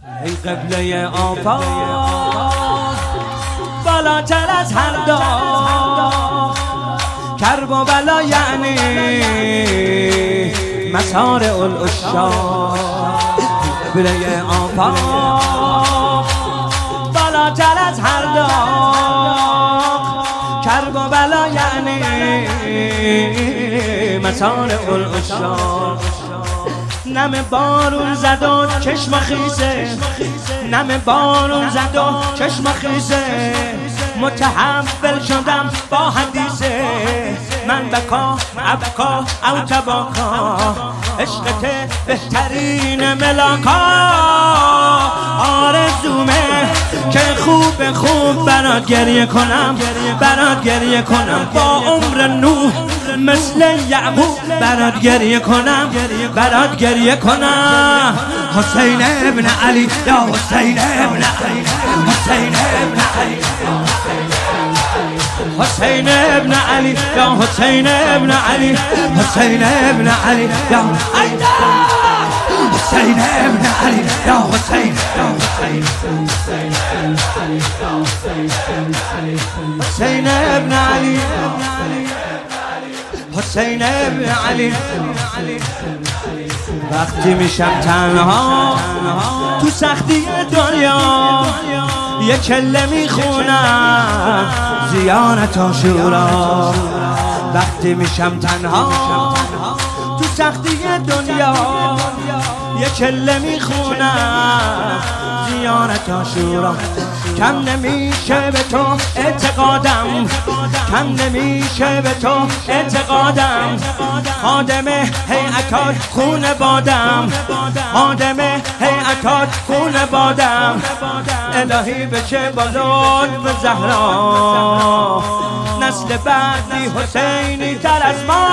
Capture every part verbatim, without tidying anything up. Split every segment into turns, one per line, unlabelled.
ای قبله آفاق بالاتر از هر داغ، کرب و بلا یعنی مسار العشاق. قبله آفاق بالاتر از هر داغ، کرب و بلا یعنی مسار العشاق. نم بارون زد و چشم خیزه، نم بارون زد و چشم خیزه، متحول شدم با حدیثه. من بکا ابکا او تباکا، عشقت بهترین ملاکا. آرزومه که خوب خوب برات گریه کنم، برات گریه کنم با عمر نوح مثل یعقوب، برات گریه کنم، برات گریه کنم. حسین ابن علی یا حسین ابن علی، حسین ابن علی، حسین ابن علی یا حسین ابن علی، حسین ابن علی یا حسین ابن علی یا حسین، حسین ابن علی، حسین ابن علی. وقتی میشم تنها تو سختی دنیا، یه کله میخونم زیارت عاشورا. وقتی میشم تنها تو سختی دنیا، یه کله میخونم زیارت عاشورا. کم نمیشه به تو اعتقادم، کم نمیشه به تو اعتقادم. خادم هیئتات خون بادم، خادم هیئتات خون بادم. الهی بشه با لطف زهرا، نسل بعدی حسینی تر از ما.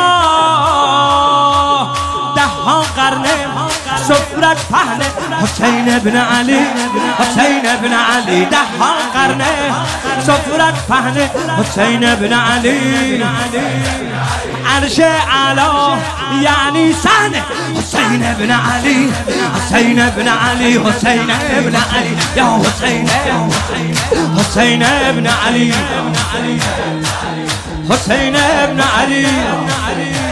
ده ها قرنه سفرت پهنه، حسین ابن علی، حسین ابن علی. ده ها قرنه سفرت پهنه، حسین ابن علی. عرش اعلا یعنی سنه، حسین ابن علی، حسین ابن علی، حسین ابن علی یا حسین، حسین ابن علی، حسین ابن علی.